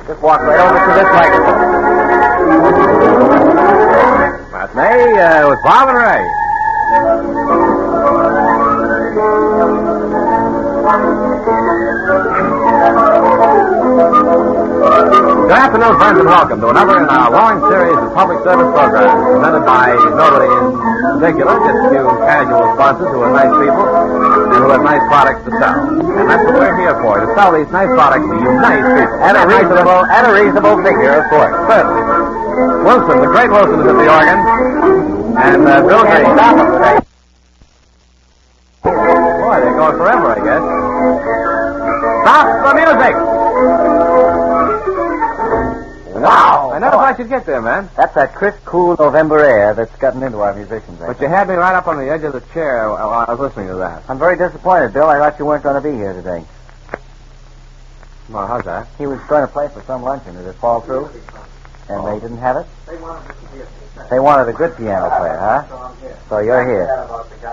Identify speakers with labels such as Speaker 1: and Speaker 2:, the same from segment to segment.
Speaker 1: Just walk right over to this microphone.
Speaker 2: Matinee with Bob and Ray. Good afternoon, friends, and welcome to another in our long series of public service programs presented by nobody in particular, just a few casual sponsors who are nice people and who have nice products to sell. And that's what we're here for, to sell these nice products to you nice people.
Speaker 1: At a reasonable figure, of course.
Speaker 2: Certainly. Wilson, the great Wilson, is at the organ. And Bill Green.
Speaker 1: Stop them today.
Speaker 2: Boy, they're going forever, I guess. Stop the music! Wow! I never thought you'd get there, man.
Speaker 1: That's that crisp, cool November air that's gotten into our musicians.
Speaker 2: But you had me right up on the edge of the chair while I was listening to that.
Speaker 1: I'm very disappointed, Bill. I thought you weren't going to be here today.
Speaker 2: Well, how's that?
Speaker 1: He was going to play for some luncheon. Did it fall through? And they didn't have it? They wanted a good piano player, huh? So you're here.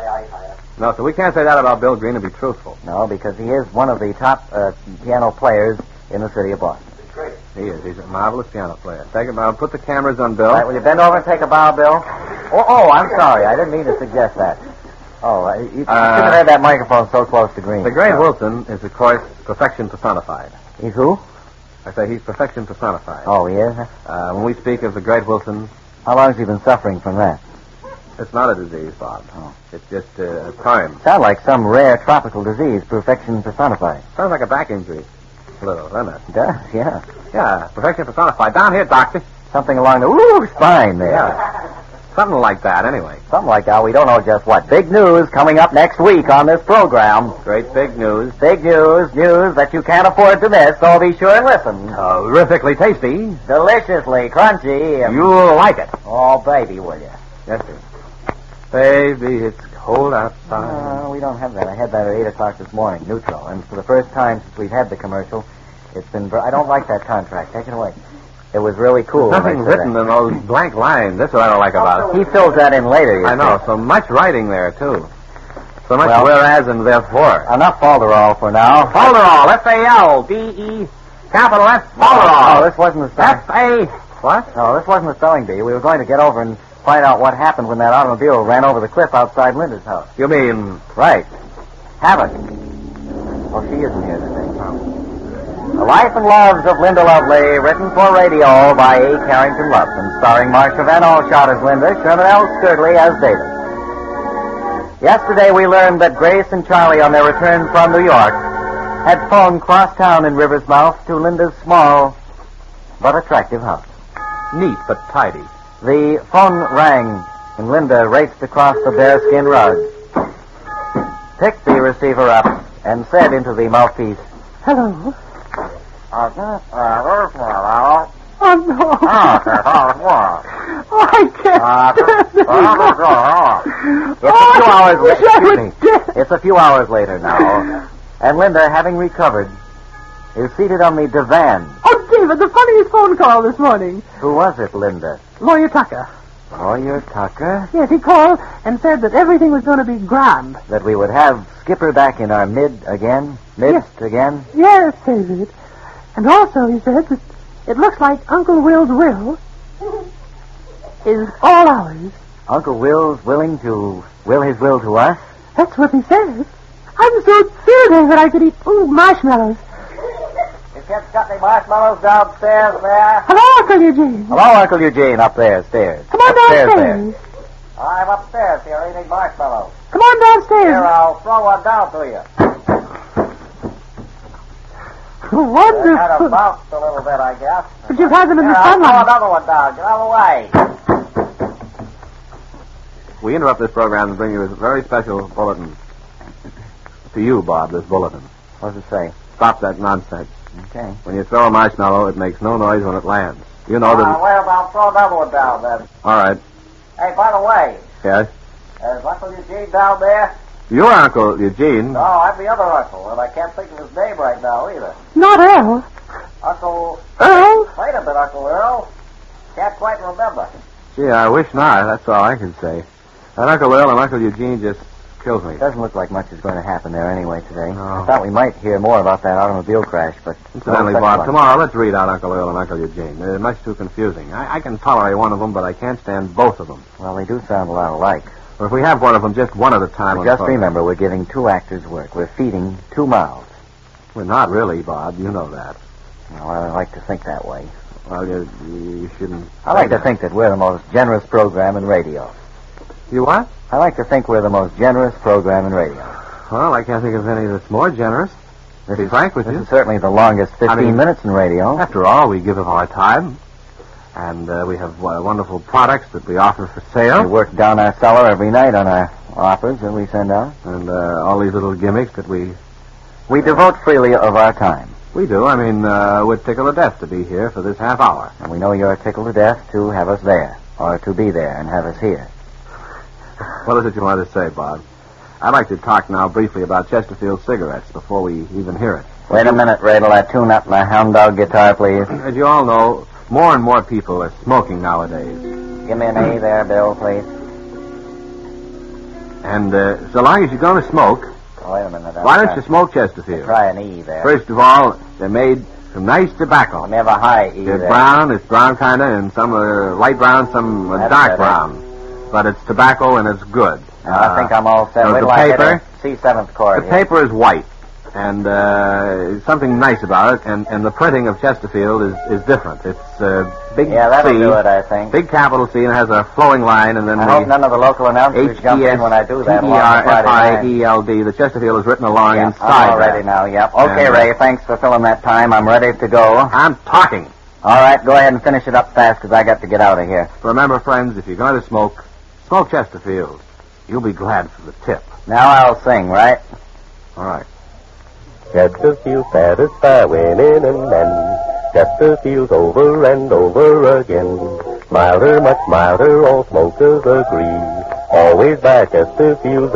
Speaker 2: No, so we can't say that about Bill Green and be truthful.
Speaker 1: No, because he is one of the top piano players in the city of Boston.
Speaker 2: He is. He's a marvelous piano player. Take him out. Put the cameras on Bill.
Speaker 1: All right, will you bend over and take a bow, Bill? Oh, I'm sorry. I didn't mean to suggest that. Oh, you shouldn't have had that microphone so close to Green.
Speaker 2: The great Wilson is, of course, perfection personified.
Speaker 1: He's who?
Speaker 2: I say he's perfection personified.
Speaker 1: Oh, he is?
Speaker 2: When we speak of the great Wilson...
Speaker 1: How long has he been suffering from that?
Speaker 2: It's not a disease, Bob. Oh. It's just a time.
Speaker 1: Sounds like some rare tropical disease, perfection personified.
Speaker 2: Sounds like a back injury. A little, doesn't it?
Speaker 1: It does, yeah.
Speaker 2: Yeah, perfection personified. Down here, doctor.
Speaker 1: Something along the spine there.
Speaker 2: Yeah. Something like that, anyway.
Speaker 1: Something like that. We don't know just what. Big news coming up next week on this program.
Speaker 2: Great big news.
Speaker 1: Big news that you can't afford to miss, so be sure and listen.
Speaker 2: Terrifically tasty.
Speaker 1: Deliciously crunchy.
Speaker 2: You'll like it.
Speaker 1: Oh, baby, will you?
Speaker 2: Yes, sir. Baby, it's cold outside.
Speaker 1: We don't have that. I had that at 8 o'clock this morning, neutral. And for the first time since we've had the commercial, it's been... I don't like that contract. Take it away. It was really cool.
Speaker 2: There's nothing written in those blank lines. That's what I don't like about it.
Speaker 1: He fills that in later,
Speaker 2: I know. So much writing there, too. So much whereas and therefore.
Speaker 1: Enough falderall for now.
Speaker 2: Falderall. F-A-L-D-E, capital F, falderall.
Speaker 1: Oh, this wasn't the spelling.
Speaker 2: F-A... What?
Speaker 1: No, this wasn't the spelling bee. We were going to get over and find out what happened when that automobile ran over the cliff outside Linda's house.
Speaker 2: You mean...
Speaker 1: Right. Have it. Well, she isn't here today. The Life and Loves of Linda Lovely, written for radio by A. Carrington Lupton, starring Marcia Van Alshot as Linda, Sherman L. Sturdley as David. Yesterday we learned that Grace and Charlie, on their return from New York, had phoned cross town in River's Mouth to Linda's small but attractive house.
Speaker 2: Neat but tidy.
Speaker 1: The phone rang, and Linda raced across the bearskin rug, picked the receiver up, and said into the mouthpiece, "Hello."
Speaker 3: Oh, no.
Speaker 4: Oh, I can't.
Speaker 1: It's a few hours later now, and Linda, having recovered, is seated on the divan.
Speaker 4: Oh, David, the funniest phone call this morning.
Speaker 1: Who was it, Linda?
Speaker 4: Lawyer Tucker.
Speaker 1: Lawyer Tucker?
Speaker 4: Yes, he called and said that everything was going to be grand.
Speaker 1: That we would have Skipper back in our midst again? Again?
Speaker 4: Yes, David. And also, he said that it looks like Uncle Will's will is all ours.
Speaker 1: Uncle Will's willing to will his will to us?
Speaker 4: That's what he said. I'm so thrilled, David, I could eat marshmallows.
Speaker 1: You kids got any marshmallows downstairs there?
Speaker 4: Hello, Uncle Eugene.
Speaker 1: Hello, Uncle Eugene, up there, stairs.
Speaker 4: Come on
Speaker 1: upstairs
Speaker 4: downstairs.
Speaker 1: There. I'm upstairs here eating marshmallows.
Speaker 4: Come on downstairs.
Speaker 1: Here, I'll throw one down to you.
Speaker 4: Wonderful.
Speaker 1: They kind of bounced a little bit, I guess.
Speaker 4: But you've had them in the
Speaker 1: I'll
Speaker 4: sunlight.
Speaker 1: throw another one down. Get out of the way.
Speaker 2: We interrupt this program and bring you a very special bulletin. To you, Bob, this bulletin.
Speaker 1: What does it say?
Speaker 2: Stop that nonsense.
Speaker 1: Okay.
Speaker 2: When you throw a marshmallow, it makes no noise when it lands. You know that...
Speaker 1: Well, I'll throw another one down then.
Speaker 2: All right.
Speaker 1: Hey, by the way,
Speaker 2: Yes?
Speaker 1: is Uncle Eugene down there?
Speaker 2: Your Uncle Eugene...
Speaker 1: No, I'm the other uncle, and I can't think of his name right now either.
Speaker 4: Not Earl.
Speaker 1: Uncle...
Speaker 4: Earl?
Speaker 1: Wait a minute, Uncle Earl. Can't quite remember.
Speaker 2: Gee, I wish not. That's all I can say. That Uncle Earl and Uncle Eugene just kills me.
Speaker 1: It doesn't look like much is going to happen there anyway today.
Speaker 2: No.
Speaker 1: I thought we might hear more about that automobile crash, but...
Speaker 2: Incidentally,
Speaker 1: no such
Speaker 2: Bob,
Speaker 1: luck.
Speaker 2: tomorrow let's read out Uncle Earl and Uncle Eugene. They're much too confusing. I can tolerate one of them, but I can't stand both of them.
Speaker 1: Well, they do sound a lot alike.
Speaker 2: Or if we have one of them, just one at a time.
Speaker 1: But
Speaker 2: on
Speaker 1: just
Speaker 2: the program.
Speaker 1: remember, we're giving 2 actors work. We're feeding 2 mouths.
Speaker 2: We're not really, Bob. You know that.
Speaker 1: Well, I like to think that way.
Speaker 2: Well, you shouldn't...
Speaker 1: I like to think that we're the most generous program in radio.
Speaker 2: You what?
Speaker 1: I like to think we're the most generous program in radio.
Speaker 2: Well, I can't think of any that's more generous. To be frank with
Speaker 1: This
Speaker 2: you.
Speaker 1: is certainly the longest 15 minutes in radio.
Speaker 2: After all, we give of our time. And we have wonderful products that we offer for sale.
Speaker 1: We work down our cellar every night on our offers that we send out.
Speaker 2: And all these little gimmicks that we
Speaker 1: devote freely of our time.
Speaker 2: We do. I mean, we're tickled to death to be here for this half hour.
Speaker 1: And we know you're tickled to death to have us there, or to be there and have us here.
Speaker 2: What is it you want to say, Bob? I'd like to talk now briefly about Chesterfield cigarettes before we even hear it.
Speaker 1: Wait a minute, Radel. I tune up my hound dog guitar, please.
Speaker 2: As you all know, more and more people are smoking nowadays.
Speaker 1: Give me an A there, Bill, please.
Speaker 2: And so long as you're going to smoke,
Speaker 1: Oh, wait a minute.
Speaker 2: why don't you smoke Chesterfield?
Speaker 1: Try an E there.
Speaker 2: First of all, they're made from nice tobacco.
Speaker 1: Let me have a high E
Speaker 2: They're
Speaker 1: there.
Speaker 2: brown, it's brown kind of, and some are light brown, some are
Speaker 1: That's
Speaker 2: dark
Speaker 1: better.
Speaker 2: brown. But it's tobacco and it's good.
Speaker 1: I think I'm all set.
Speaker 2: so
Speaker 1: Wait
Speaker 2: the
Speaker 1: till I hit
Speaker 2: paper-
Speaker 1: a C7th chord
Speaker 2: The
Speaker 1: here.
Speaker 2: paper is white, and something nice about it, and the printing of Chesterfield is different. It's big
Speaker 1: Yeah, that'll
Speaker 2: C,
Speaker 1: do it, I think.
Speaker 2: big capital C, and it has a flowing line, and then
Speaker 1: I hope none of the local announcers jump in when I do that along the Friday night.
Speaker 2: H-E-S-T-E-R-F-I-E-L-D. The Chesterfield is written along
Speaker 1: Yeah,
Speaker 2: inside
Speaker 1: I'm all ready
Speaker 2: that.
Speaker 1: now, yep. Okay,
Speaker 2: And,
Speaker 1: Ray, thanks for filling that time. I'm ready to go.
Speaker 2: I'm talking.
Speaker 1: All right, go ahead and finish it up fast, because I got to get out of here.
Speaker 2: Remember, friends, if you're going to smoke Chesterfield. You'll be glad for the tip.
Speaker 1: Now I'll sing, right?
Speaker 2: All right.
Speaker 5: Chesterfield satisfy women and men. Chesterfield's over and over again. Milder, much milder, all smokers agree. Always buy Chesterfield's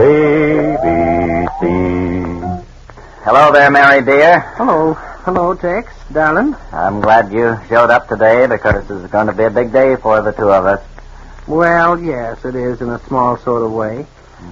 Speaker 5: ABC.
Speaker 1: Hello there, Mary dear.
Speaker 4: Hello. Hello, Tex, darling.
Speaker 1: I'm glad you showed up today, because this is going to be a big day for the 2 of us.
Speaker 4: Well, yes, it is in a small sort of way.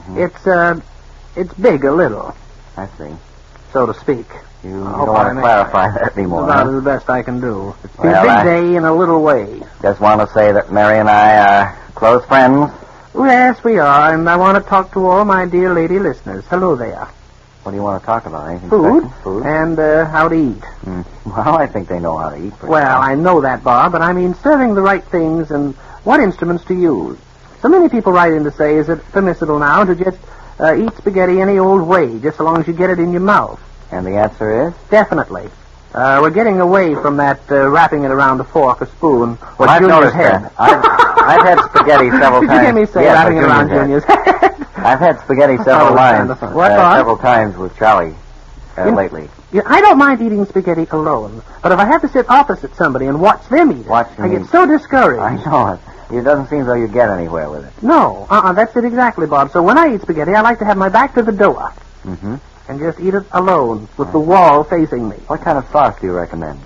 Speaker 4: It's big a little,
Speaker 1: I see.
Speaker 4: so to speak.
Speaker 1: You don't
Speaker 4: hope
Speaker 1: want
Speaker 4: I
Speaker 1: to
Speaker 4: may-
Speaker 1: clarify that anymore,
Speaker 4: About
Speaker 1: huh?
Speaker 4: the best I can do. It's
Speaker 1: Well,
Speaker 4: a big
Speaker 1: I-
Speaker 4: day in a little way.
Speaker 1: Just want to say that Mary and I are close friends.
Speaker 4: Yes, we are, and I want to talk to all my dear lady listeners. Hello there.
Speaker 1: What do you want to talk about? Anything
Speaker 4: Food,
Speaker 1: special? Food?
Speaker 4: and how to eat.
Speaker 1: Well, I think they know how to eat. pretty
Speaker 4: Well, I know that, Bob, but I mean serving the right things and what instruments to use. So many people write in to say, is it permissible now to just eat spaghetti any old way, just so long as you get it in your mouth?
Speaker 1: And the answer is?
Speaker 4: Definitely. We're getting away from that wrapping it around a fork or spoon or
Speaker 1: Well, I've
Speaker 4: Junior's
Speaker 1: noticed
Speaker 4: head.
Speaker 1: that. I've had spaghetti several
Speaker 4: Did
Speaker 1: times.
Speaker 4: you hear me say
Speaker 1: Yes,
Speaker 4: wrapping
Speaker 1: or
Speaker 4: it around
Speaker 1: Junior's
Speaker 4: Junior's head?
Speaker 1: I've had spaghetti
Speaker 4: Oh,
Speaker 1: several
Speaker 4: it's
Speaker 1: times.
Speaker 4: wonderful. What, Bob?
Speaker 1: Several times with Charlie lately.
Speaker 4: Yeah, I don't mind eating spaghetti alone, but if I have to sit opposite somebody and watch them eat it,
Speaker 1: Watch them
Speaker 4: I get
Speaker 1: eat.
Speaker 4: so discouraged.
Speaker 1: I know it. It doesn't seem as though you get anywhere with it.
Speaker 4: No, that's it exactly, Bob. So when I eat spaghetti, I like to have my back to the door
Speaker 1: Mm-hmm.
Speaker 4: and just eat it alone with the wall facing me.
Speaker 1: What kind of sauce do you recommend?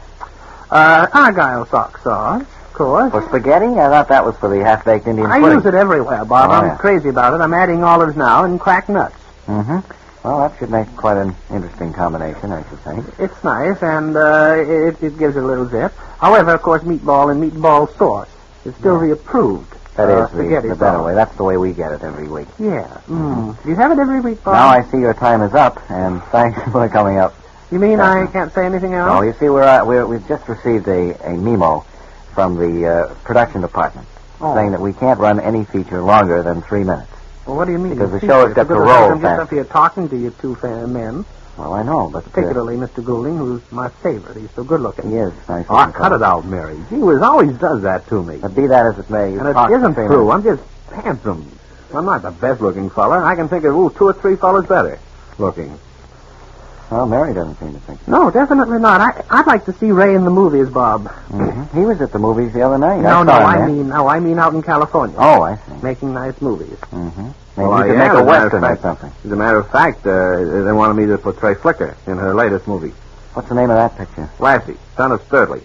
Speaker 4: Argyle sauce, of course.
Speaker 1: For spaghetti? I thought that was for the half-baked Indian
Speaker 4: I
Speaker 1: pudding.
Speaker 4: use it everywhere, Bob.
Speaker 1: Oh,
Speaker 4: I'm
Speaker 1: yeah.
Speaker 4: crazy about it. I'm adding olives now and cracked nuts.
Speaker 1: Mm-hmm. Well, that should make quite an interesting combination, I should think.
Speaker 4: It's nice, and it gives it a little zip. However, of course, meatball and meatball sauce is still the approved
Speaker 1: That is
Speaker 4: spaghetti
Speaker 1: the better
Speaker 4: sauce.
Speaker 1: way. That's the way we get it every week.
Speaker 4: Yeah. Mm. Do you have it every week, Bob?
Speaker 1: Now I see your time is up, and thanks for coming up.
Speaker 4: You mean I can't say anything else?
Speaker 1: Oh, you see, we've just received a memo from the production department saying that we can't run any feature longer than 3 minutes.
Speaker 4: Well, what do you mean?
Speaker 1: Because the show has got to
Speaker 4: Because
Speaker 1: roll
Speaker 4: I'm just
Speaker 1: fast.
Speaker 4: up here talking to you two men,
Speaker 1: Well, I know, but
Speaker 4: particularly Mr. Goulding, who's my favorite. He's so good looking.
Speaker 1: he is nice.
Speaker 2: Oh, cut it out, Mary. Gee whiz, always does that to me.
Speaker 1: But be that as it may, you
Speaker 2: And it
Speaker 1: talk for
Speaker 2: isn't
Speaker 1: 3
Speaker 2: true.
Speaker 1: minutes.
Speaker 2: I'm just handsome. I'm not the best-looking fella. I can think of 2 or 3 fellas better looking.
Speaker 1: Well, Mary doesn't seem to think so.
Speaker 4: No, definitely not. I'd like to see Ray in the movies, Bob.
Speaker 1: Mm-hmm. He was at the movies the other night.
Speaker 4: No,
Speaker 1: saw him
Speaker 4: I mean out in California.
Speaker 1: there. Oh, I see.
Speaker 4: Making nice movies.
Speaker 1: Mm-hmm. Maybe
Speaker 2: Well,
Speaker 1: you could
Speaker 2: yeah,
Speaker 1: make
Speaker 2: as
Speaker 1: a
Speaker 2: a matter of
Speaker 1: western or
Speaker 2: fact-
Speaker 1: something.
Speaker 2: As a matter of fact, they wanted me to portray Flicker in her latest movie,
Speaker 1: What's the name of that picture?
Speaker 2: Lassie, son of Sturtley.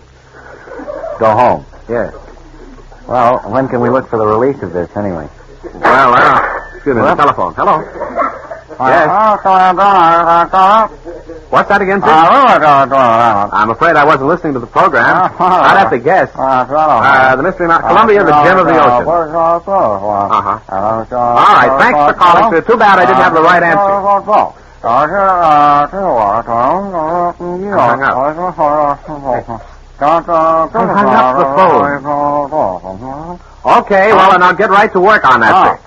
Speaker 1: Go Home.
Speaker 2: Yes.
Speaker 1: Well, when can we look for the release of this, anyway?
Speaker 2: Well, excuse me,
Speaker 1: What?
Speaker 2: the telephone. Hello. What's that again, sir? I'm afraid I wasn't listening to the program. I'd have to guess. The Mystery Mountain. Columbia, the gem of the ocean. All right, thanks for calling, sir. Too bad I didn't have the right answer. Hung up the phone. Okay, well, then I'll get right to work on that, sir.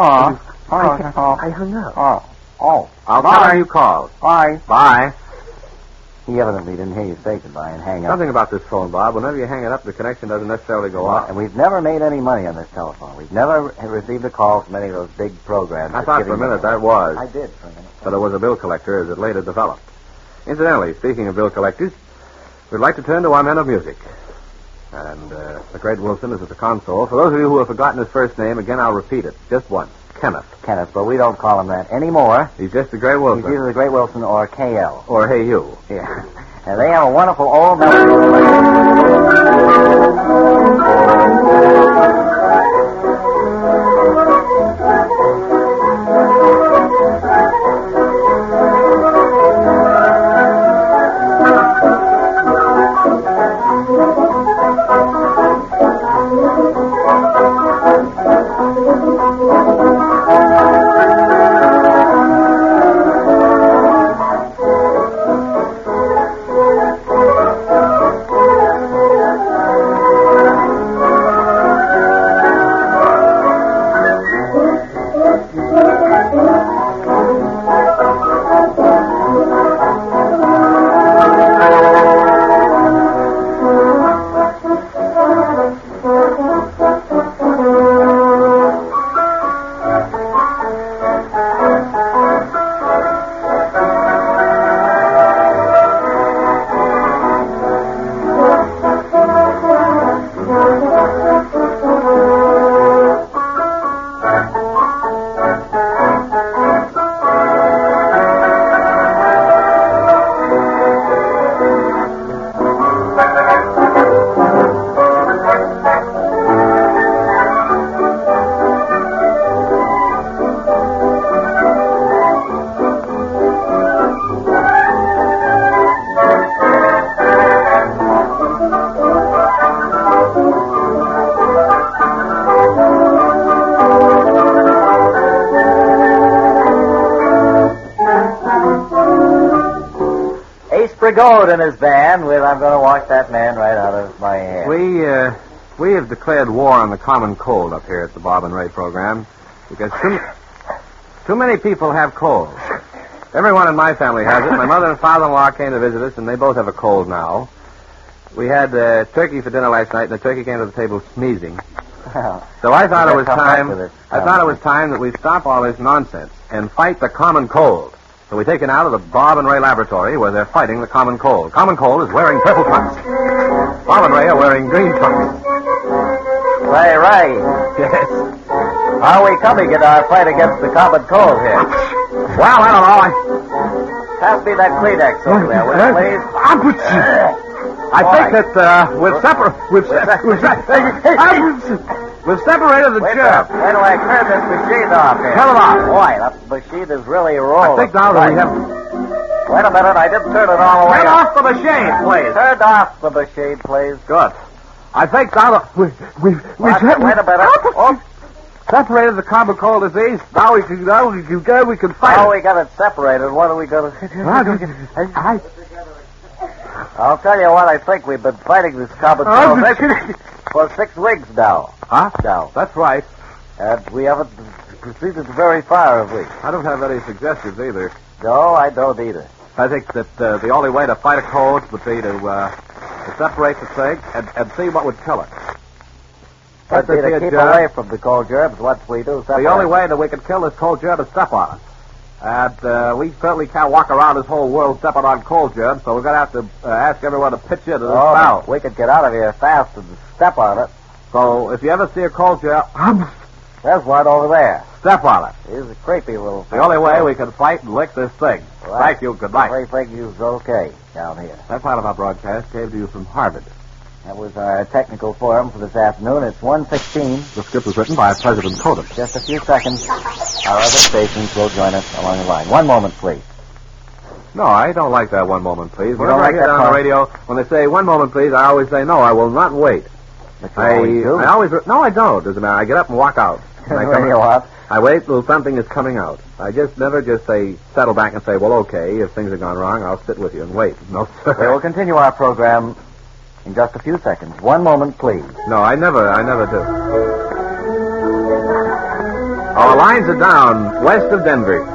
Speaker 4: I hung up.
Speaker 2: I'll tell her you called.
Speaker 1: Bye.
Speaker 2: Bye.
Speaker 1: He evidently didn't hear you say goodbye and hang up.
Speaker 2: Something about this phone, Bob. Whenever you hang it up, the connection doesn't necessarily go off.
Speaker 1: And we've never made any money on this telephone. We've never received a call from any of those big programs.
Speaker 2: I thought for a minute that was.
Speaker 1: I did for a minute.
Speaker 2: But it was a bill collector, as it later developed. Incidentally, speaking of bill collectors, we'd like to turn to our men of music. And the great Wilson is at the console. For those of you who have forgotten his first name, again, I'll repeat it. Just once. Kenneth,
Speaker 1: but we don't call him that anymore.
Speaker 2: He's just the Great Wilson.
Speaker 1: He's either the Great Wilson or KL.
Speaker 2: Or Hey You.
Speaker 1: Yeah. And they have a wonderful old melody. Brigode and his band with I'm going to wash that man right out of my head.
Speaker 2: We have declared war on the common cold up here at the Bob and Ray program because too many people have colds. Everyone in my family has it. My mother and father-in-law came to visit us, and they both have a cold now. We had turkey for dinner last night, and the turkey came to the table sneezing. So I thought it was time. I thought it was time that we stop all this nonsense and fight the common cold. So we take it out of the Bob and Ray laboratory where they're fighting the common cold. Common cold is wearing purple trunks. Bob and Ray are wearing green trunks.
Speaker 1: Ray, Ray.
Speaker 2: Yes.
Speaker 1: How are we coming in our fight against the common cold here?
Speaker 2: Well, I don't know.
Speaker 1: Pass me that Kleenex over there, will you, please?
Speaker 2: I think that we've separated the germ.
Speaker 1: Wait till I turn this machine off here.
Speaker 2: Turn it off.
Speaker 1: Boy, that machine is really rolling.
Speaker 2: I think now that we have...
Speaker 1: Wait a minute, I didn't turn it all the way
Speaker 2: Turn
Speaker 1: up.
Speaker 2: off the machine, please.
Speaker 1: Turn off the machine, please.
Speaker 2: Good. I think now that we've
Speaker 1: wait a minute. Oh.
Speaker 2: separated the common cold disease. Now we can fight
Speaker 1: Now
Speaker 2: it.
Speaker 1: we got it separated. What are we going to... I'll tell you what, I think we've been fighting this common cold for 6 weeks now.
Speaker 2: Huh?
Speaker 1: Now.
Speaker 2: That's right.
Speaker 1: And we haven't proceeded very far, have we?
Speaker 2: I don't have any suggestions either.
Speaker 1: No, I don't either.
Speaker 2: I think that the only way to fight a cold would be to separate the thing and see what would kill it.
Speaker 1: That'd be to keep away from the cold germs once we do separate.
Speaker 2: The only way that we can kill this cold germ is step on it. And we certainly can't walk around this whole world stepping on cold germs, so we're going to have to ask everyone to pitch into this battle.
Speaker 1: We could get out of here fast and step on it.
Speaker 2: So if you ever see a cold germ,
Speaker 1: there's one over there.
Speaker 2: step on it.
Speaker 1: He's a creepy little
Speaker 2: The only way we can fight and lick this thing.
Speaker 1: Well,
Speaker 2: Thank you. Good night.
Speaker 1: Everything is okay down here.
Speaker 2: That part of our broadcast came to you from Harvard.
Speaker 1: That was our technical forum for this afternoon. It's 1:16.
Speaker 2: The script was written by President Kodum.
Speaker 1: Just a few seconds. Our other stations will join us along the line. One moment, please.
Speaker 2: No, I don't like that one moment, please.
Speaker 1: You
Speaker 2: Whenever
Speaker 1: don't like
Speaker 2: I hear
Speaker 1: that
Speaker 2: on the
Speaker 1: part?
Speaker 2: radio, when they say one moment, please, I always say, no, I will not wait.
Speaker 1: But you always do.
Speaker 2: I always... No, I don't. Doesn't matter. I get up and walk out.
Speaker 1: Turn the radio off.
Speaker 2: I wait till something is coming out. I never say, settle back and say, well, okay, if things have gone wrong, I'll sit with you and wait. No, sir.
Speaker 1: We will continue our program in just a few seconds. One moment, please.
Speaker 2: No, I never do. Our lines are down west of Denver.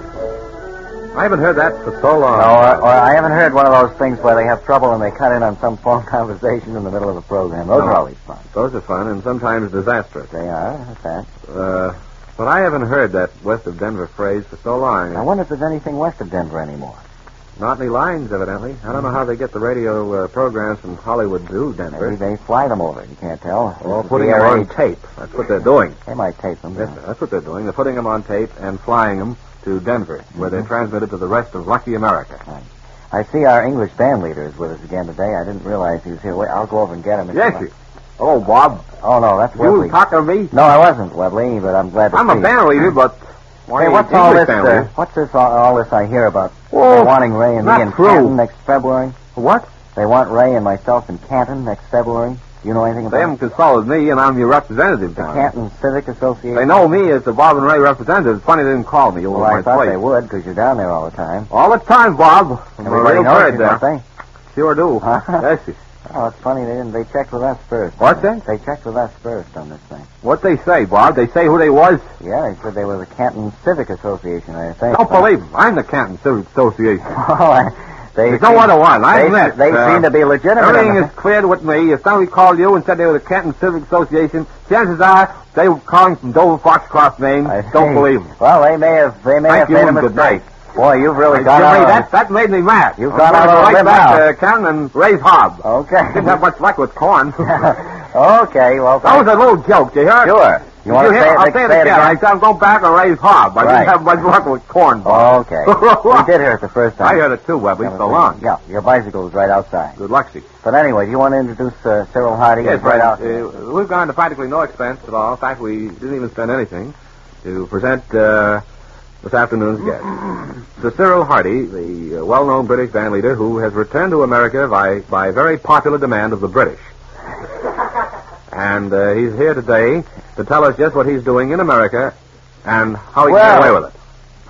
Speaker 2: I haven't heard that for so long.
Speaker 1: No, or I haven't heard one of those things where they have trouble and they cut in on some phone conversation in the middle of the program. Those are always fun.
Speaker 2: Those are fun and sometimes disastrous.
Speaker 1: They are, that's that.
Speaker 2: But I haven't heard that west of Denver phrase for so long.
Speaker 1: I wonder if there's anything west of Denver anymore.
Speaker 2: Not any lines, evidently. I don't know how they get the radio programs from Hollywood to Denver.
Speaker 1: Maybe they fly them over. You can't tell.
Speaker 2: Or putting them on tape. That's what they're doing.
Speaker 1: They might tape them.
Speaker 2: Yes, sir. That's what they're doing. They're putting them on tape and flying them to Denver, where they're transmitted to the rest of lucky America.
Speaker 1: Right. I see our English band leader is with us again today. I didn't realize he was here. Wait, I'll go over and get him.
Speaker 2: Yes, sir. Hello, Bob.
Speaker 1: Oh, no, that's
Speaker 2: You
Speaker 1: Webley.
Speaker 2: talking to me?
Speaker 1: No, I wasn't, Webley, but I'm glad to
Speaker 2: I'm
Speaker 1: see
Speaker 2: a band leader, but...
Speaker 1: Hey, what's all this? What's this? All this I hear about?
Speaker 2: Oh,
Speaker 1: They're wanting Ray and me
Speaker 2: not
Speaker 1: in
Speaker 2: true.
Speaker 1: Canton next February.
Speaker 2: What?
Speaker 1: They want Ray and myself in Canton next February. Do you know anything about
Speaker 2: They haven't consulted me, and I'm your representative
Speaker 1: the
Speaker 2: down.
Speaker 1: Canton Civic Association?
Speaker 2: They know me as the Bob and Ray representative. It's funny they didn't call me over
Speaker 1: Well, I
Speaker 2: my
Speaker 1: thought
Speaker 2: place.
Speaker 1: they would, because you're down there all the time.
Speaker 2: All the time, Bob.
Speaker 1: Everybody
Speaker 2: Real
Speaker 1: knows
Speaker 2: bird
Speaker 1: you,
Speaker 2: there.
Speaker 1: don't they?
Speaker 2: Sure do.
Speaker 1: Huh?
Speaker 2: Yes, sir.
Speaker 1: Oh, it's funny they didn't. They checked with us first.
Speaker 2: What's that?
Speaker 1: They checked with us first on this thing.
Speaker 2: What they say, Bob? They say who they was?
Speaker 1: Yeah, they said they were the Canton Civic Association, I think.
Speaker 2: Don't believe them. I'm the Canton Civic Association.
Speaker 1: There's
Speaker 2: no other one. I admit.
Speaker 1: They seem to be legitimate.
Speaker 2: Everything is cleared with me. If somebody called you and said they were the Canton Civic Association, chances are they were calling from Dover Foxcroft, Maine. Don't believe them.
Speaker 1: Well, they may have
Speaker 2: Thank you
Speaker 1: made a
Speaker 2: and good
Speaker 1: mistake.
Speaker 2: night.
Speaker 1: Boy, you've really
Speaker 2: Jimmy,
Speaker 1: gone out.
Speaker 2: that made me mad.
Speaker 1: You've gone out on a
Speaker 2: right
Speaker 1: limb
Speaker 2: back
Speaker 1: now.
Speaker 2: to Canton and raise hob.
Speaker 1: Okay.
Speaker 2: Didn't have much luck with corn.
Speaker 1: Okay, well,
Speaker 2: That was a little joke, you hear?
Speaker 1: Sure. You want to say it?
Speaker 2: I'll say it again. I said I'm going back and raise hob. I
Speaker 1: Right.
Speaker 2: didn't have much luck with corn. Bob.
Speaker 1: Okay. We did hear it the first time.
Speaker 2: I heard it too, Webley. So long.
Speaker 1: Yeah, your bicycle was right outside.
Speaker 2: Good luck, Steve.
Speaker 1: But anyway, do you want to introduce Cyril Hardy?
Speaker 2: Yes,
Speaker 1: He's right out.
Speaker 2: We've gone to practically no expense at all. In fact, we didn't even spend anything to present this afternoon's guest. Sir Cyril Hardy, the well-known British band leader who has returned to America by very popular demand of the British. And he's here today to tell us just what he's doing in America and how he can get away with it.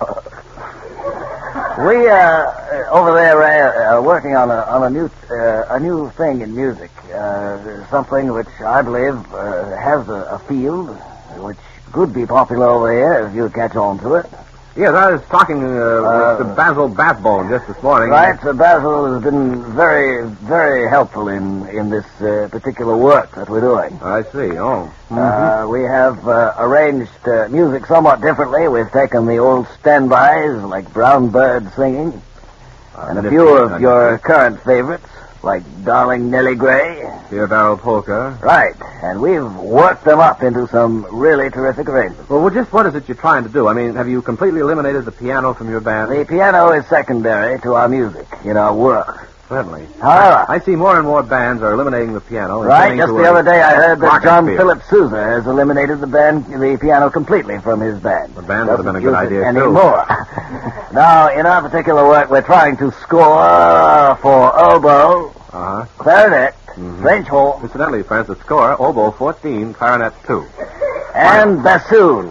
Speaker 1: We over there are working on a new thing in music, something which I believe has a field which could be popular over here if you catch on to it.
Speaker 2: Yes, I was talking with Basil Bathbone just this morning.
Speaker 1: Right, Sir Basil has been very, very helpful in this particular work that we're doing.
Speaker 2: I see. Oh.
Speaker 1: We have arranged music somewhat differently. We've taken the old standbys like Brown Bird Singing and a few of your current favorites like Darling Nellie Gray.
Speaker 2: Dear Barrel Polka.
Speaker 1: Right, and we've worked them up into some really terrific arrangements.
Speaker 2: Well, just what is it you're trying to do? I mean, have you completely eliminated the piano from your band?
Speaker 1: The piano is secondary to our music in our work.
Speaker 2: Certainly.
Speaker 1: However,
Speaker 2: I see more and more bands are eliminating the piano. and
Speaker 1: right,
Speaker 2: turning
Speaker 1: just
Speaker 2: to
Speaker 1: the
Speaker 2: a
Speaker 1: other day I heard that
Speaker 2: rocket
Speaker 1: John
Speaker 2: field.
Speaker 1: Philip Sousa has eliminated the piano completely from his band.
Speaker 2: The band would have been a good
Speaker 1: Doesn't use
Speaker 2: idea,
Speaker 1: it
Speaker 2: too.
Speaker 1: anymore. Now, in our particular work, we're trying to score for oboe,
Speaker 2: Uh-huh.
Speaker 1: clarinet, French horn,
Speaker 2: Incidentally, friends, the score, oboe 14, clarinet 2.
Speaker 1: and bassoon.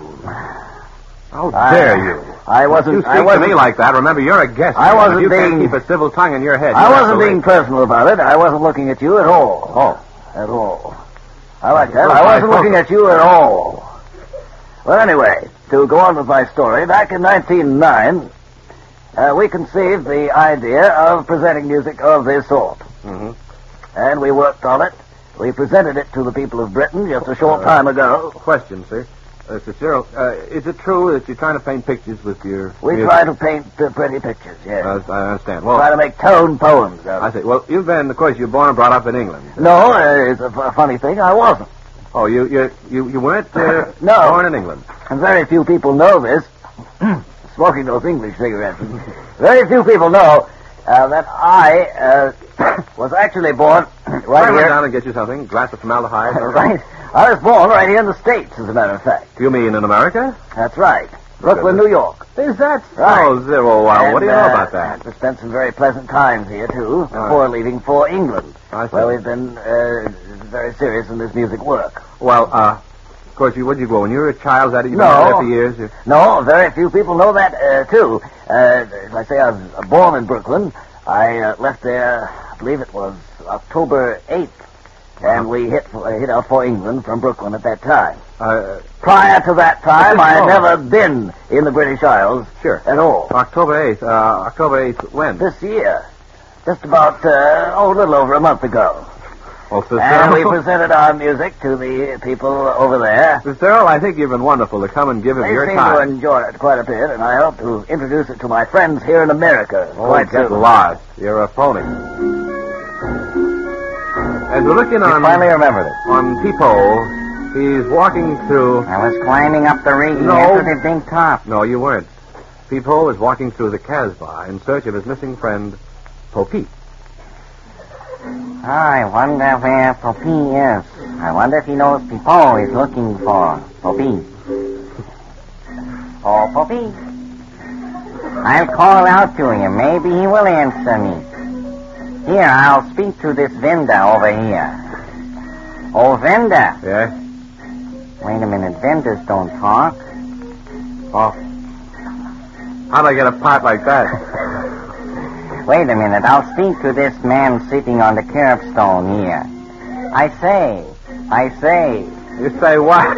Speaker 2: How dare you?
Speaker 1: I
Speaker 2: You
Speaker 1: wasn't.
Speaker 2: speak
Speaker 1: I
Speaker 2: to
Speaker 1: wasn't.
Speaker 2: me like that. Remember, you're a guest.
Speaker 1: I
Speaker 2: here.
Speaker 1: wasn't
Speaker 2: If you can't
Speaker 1: being-
Speaker 2: keep a civil tongue in your head.
Speaker 1: I
Speaker 2: you have
Speaker 1: wasn't
Speaker 2: to
Speaker 1: being
Speaker 2: leave.
Speaker 1: personal about it. I wasn't looking at you at all.
Speaker 2: Oh.
Speaker 1: At all. I like that.
Speaker 2: Well,
Speaker 1: I wasn't
Speaker 2: I
Speaker 1: looking at you at all. Well, anyway, to go on with my story, back in 1909, we conceived the idea of presenting music of this sort.
Speaker 2: Mhm.
Speaker 1: And we worked on it. We presented it to the people of Britain just a short time ago.
Speaker 2: Question, sir. Sir Cyril, is it true that you're trying to paint pictures with your
Speaker 1: We
Speaker 2: music?
Speaker 1: try to paint pretty pictures, yes.
Speaker 2: I understand.
Speaker 1: Try
Speaker 2: Well,
Speaker 1: to make tone poems out
Speaker 2: I
Speaker 1: of it.
Speaker 2: see. Well, you've been, of course, you're born and brought up in England.
Speaker 1: No, it's a funny thing. I wasn't.
Speaker 2: Oh, you weren't
Speaker 1: No.
Speaker 2: born in England.
Speaker 1: And very few people know this. Smoking those English cigarettes. Very few people know that I was actually born Right
Speaker 2: I went
Speaker 1: here.
Speaker 2: down and get you something. Glass of formaldehyde.
Speaker 1: Right. I was born right here in the States, as a matter of fact.
Speaker 2: You mean in America?
Speaker 1: That's right. Brooklyn, New York.
Speaker 2: Is that so?
Speaker 1: Right.
Speaker 2: Oh, zero. Wow. What do you know about that?
Speaker 1: I've spent some very pleasant times here, too, before leaving for England.
Speaker 2: I see.
Speaker 1: Well, we've been very serious in this music work.
Speaker 2: Well, of course, where'd you go? When you were a child, that you've
Speaker 1: No.
Speaker 2: been there for years?
Speaker 1: No, very few people know that, too. As I say, I was born in Brooklyn. I left there, I believe it was October 8th, and we hit out for England from Brooklyn at that time. Prior to that time, I had never been in the British Isles
Speaker 2: Sure.
Speaker 1: at all.
Speaker 2: October 8th. October 8th when?
Speaker 1: This year, just about, a little over a month ago.
Speaker 2: Well, Sister
Speaker 1: And we
Speaker 2: Earl,
Speaker 1: presented our music to the people over there.
Speaker 2: Sister Earl, I think you've been wonderful to come and give us
Speaker 1: They
Speaker 2: your
Speaker 1: seem to
Speaker 2: time.
Speaker 1: enjoy it quite a bit, and I hope to introduce it to my friends here in America quite
Speaker 2: get
Speaker 1: soon.
Speaker 2: lost. You're a phony. As we're looking
Speaker 1: I
Speaker 2: on
Speaker 1: finally remembered it.
Speaker 2: Peephole, he's walking through...
Speaker 3: I was climbing up the ring
Speaker 2: No.
Speaker 3: after the big top.
Speaker 2: No, you weren't. Peephole is walking through the Casbah in search of his missing friend, Popee.
Speaker 3: I wonder where Popee is. I wonder if he knows Peepo is looking for Popee. Oh, Popee. I'll call out to him. Maybe he will answer me. Here, I'll speak to this vendor over here. Oh, vendor.
Speaker 2: Yeah?
Speaker 3: Wait a minute. Vendors don't talk.
Speaker 2: Oh. How'd I get a pot like that?
Speaker 3: Wait a minute. I'll speak to this man sitting on the curbstone here. I say.
Speaker 2: You say what?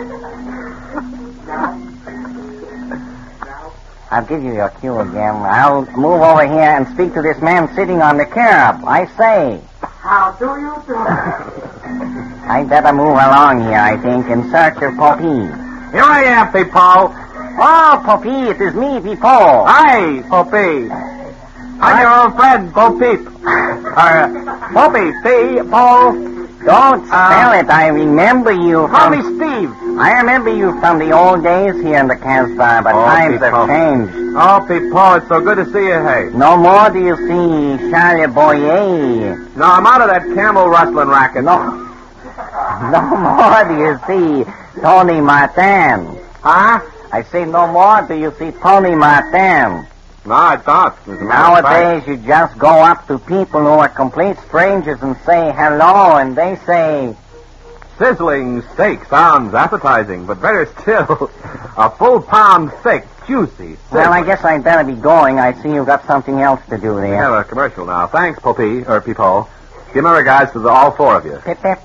Speaker 3: I'll give you your cue again. I'll move over here and speak to this man sitting on the curb. I say.
Speaker 6: How do you do?
Speaker 3: I'd better move along here, I think, in search of Popee.
Speaker 2: Here I am, Peephole.
Speaker 3: Oh, Popee, it is me, Peepo.
Speaker 2: Hi, Popee. I'm your old friend, Bo Peep. Popee, Peephole.
Speaker 3: Don't spell it. I remember you
Speaker 2: Call
Speaker 3: from...
Speaker 2: me Steve.
Speaker 3: I remember you from the old days here in the Casbah, but
Speaker 2: Oh,
Speaker 3: times
Speaker 2: Peepo.
Speaker 3: have changed.
Speaker 2: Oh, Peephole, it's so good to see you, hey.
Speaker 3: No more do you see Charlie Boyer.
Speaker 2: No, I'm out of that camel rustling racket.
Speaker 3: No more do you see Tony Martin.
Speaker 2: Huh?
Speaker 3: I say no more do you see Tony Martin.
Speaker 2: No, I don't. As a matter of fact.
Speaker 3: Nowadays, you just go up to people who are complete strangers and say hello, and they say,
Speaker 2: Sizzling steak sounds appetizing, but better still, a full pound thick, juicy.
Speaker 3: well, I guess I'd better be going. I see you've got something else to do
Speaker 2: We
Speaker 3: there.
Speaker 2: have a commercial now. Thanks, Popee, or Peephole. Give my regards to all four of you.
Speaker 3: Pip, pip.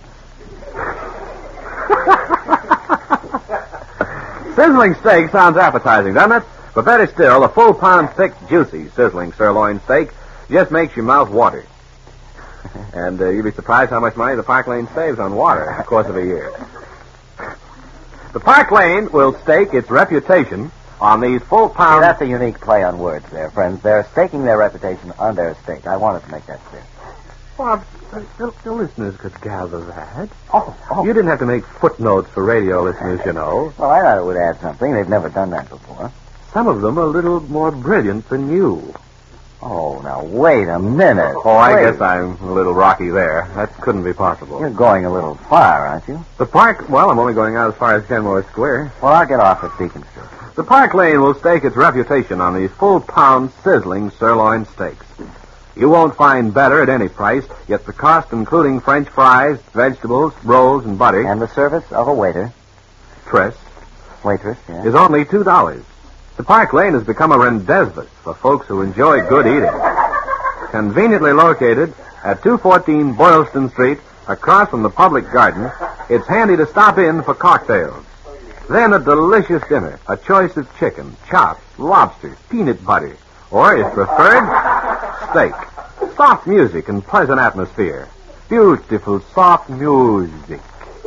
Speaker 2: Sizzling steak sounds appetizing, doesn't it? But better still, a full pound thick, juicy, sizzling sirloin steak just makes your mouth water. And you'd be surprised how much money the Park Lane saves on water in the course of a year. The Park Lane will stake its reputation on these full
Speaker 1: See,
Speaker 2: pound...
Speaker 1: that's a unique play on words there, friends. They're staking their reputation on their stake. I wanted to make that clear.
Speaker 2: Well, the listeners could gather that.
Speaker 1: Oh.
Speaker 2: You didn't have to make footnotes for radio listeners, you know.
Speaker 1: Well, I thought it would add something. They've never done that before.
Speaker 2: Some of them a little more brilliant than you.
Speaker 1: Oh, now, wait a minute.
Speaker 2: Oh, I
Speaker 1: Wait.
Speaker 2: guess I'm a little rocky there. That couldn't be possible.
Speaker 1: You're going a little far, aren't you?
Speaker 2: The park, well, I'm only going out as far as Kenmore Square.
Speaker 1: Well, I'll get off at Beacon Street.
Speaker 2: The Park Lane will stake its reputation on these full-pound, sizzling sirloin steaks. You won't find better at any price, yet the cost, including French fries, vegetables, rolls, and butter,
Speaker 1: And the service of a waitress,
Speaker 2: waitress,
Speaker 1: yeah.
Speaker 2: is only $2. The Park Lane has become a rendezvous for folks who enjoy good eating. Conveniently located at 214 Boylston Street, across from the Public Garden, it's handy to stop in for cocktails. Then a delicious dinner, a choice of chicken, chops, lobster, peanut butter, or, if preferred, steak. Soft music and pleasant atmosphere. Beautiful soft music.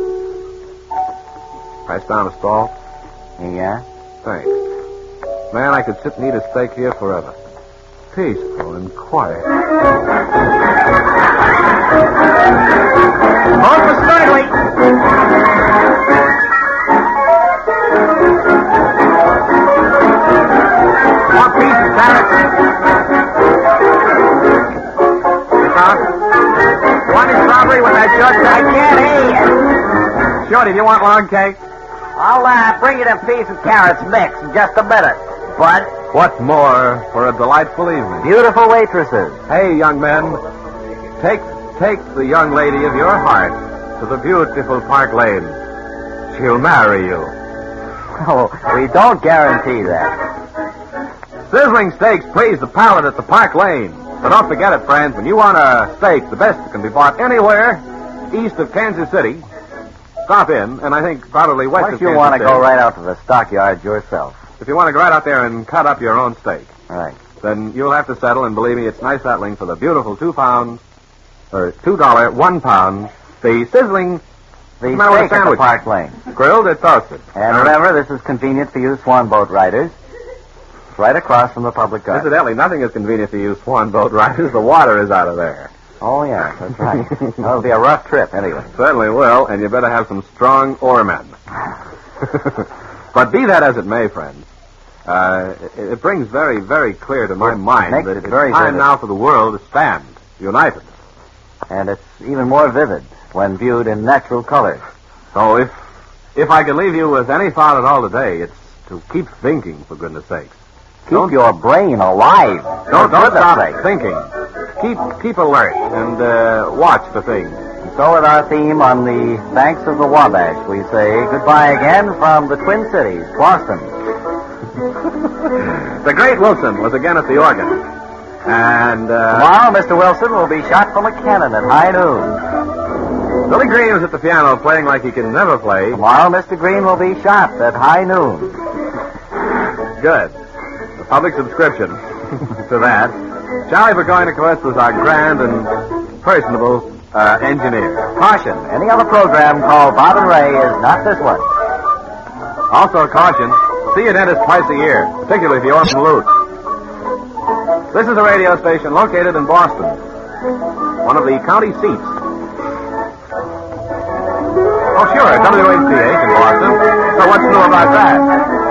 Speaker 2: Price down a stall?
Speaker 3: Yeah?
Speaker 2: Thanks. Man, I could sit and eat a steak here forever. Peaceful and quiet.
Speaker 3: Hold for Startley.
Speaker 2: More pieces, Harris. Sit down. One strawberry with that
Speaker 3: I can't hear you.
Speaker 2: Shorty, do you want long cake?
Speaker 3: I'll bring you them peas and carrots mixed in just a minute. Bud.
Speaker 2: What's more for a delightful evening?
Speaker 1: Beautiful waitresses.
Speaker 2: Hey, young men, take the young lady of your heart to the beautiful Park Lane. She'll marry you.
Speaker 1: Oh, we don't guarantee that.
Speaker 2: Sizzling steaks please the palate at the Park Lane. But don't forget it, friends. When you want a steak, the best that can be bought anywhere east of Kansas City, stop in, and I think probably west of Kansas City.
Speaker 1: Unless you want to go right out to the stockyards yourself.
Speaker 2: If you want to go right out there and cut up your own steak,
Speaker 1: Right.
Speaker 2: then you'll have to settle, and believe me, it's nice settling for the beautiful $2, 1 pound, the sizzling
Speaker 1: The
Speaker 2: matter with
Speaker 1: steak at the
Speaker 2: sandwich.
Speaker 1: Park Lane.
Speaker 2: grilled or toasted.
Speaker 1: And remember, this is convenient for you swan boat riders. It's right across from the public garden.
Speaker 2: Incidentally, nothing is convenient to you swan boat riders. The water is out of there.
Speaker 1: Oh, yeah, that's right. That'll be a rough trip, anyway.
Speaker 2: Certainly will, and you better have some strong oarmen. But be that as it may, friends, it brings very, very clear to my mind
Speaker 1: makes
Speaker 2: that
Speaker 1: it
Speaker 2: it's
Speaker 1: very
Speaker 2: time
Speaker 1: vivid.
Speaker 2: now for the world to stand united.
Speaker 1: And it's even more vivid when viewed in natural colors.
Speaker 2: So if I can leave you with any thought at all today, it's to keep thinking, for goodness sakes.
Speaker 1: Keep your brain alive.
Speaker 2: Don't
Speaker 1: For goodness
Speaker 2: stop
Speaker 1: sake.
Speaker 2: thinking. Keep alert and watch for things.
Speaker 1: So with our theme on the banks of the Wabash, we say goodbye again from the Twin Cities, Boston.
Speaker 2: The great Wilson was again at the organ. And
Speaker 1: Tomorrow, Mr. Wilson will be shot from a cannon at high noon.
Speaker 2: Billy Green was at the piano playing like he can never play.
Speaker 1: Tomorrow, Mr. Green will be shot at high noon.
Speaker 2: Good. A public subscription to that. Charlie Burgoyne, of course, was our grand and personable engineer.
Speaker 1: Caution, any other program called Bob and Ray is not this one.
Speaker 2: Also, caution, see a dentist twice a year, particularly if you owe him loot. This is a radio station located in Boston, one of the county seats. Oh, sure, WHCH in Boston. So what's new about that?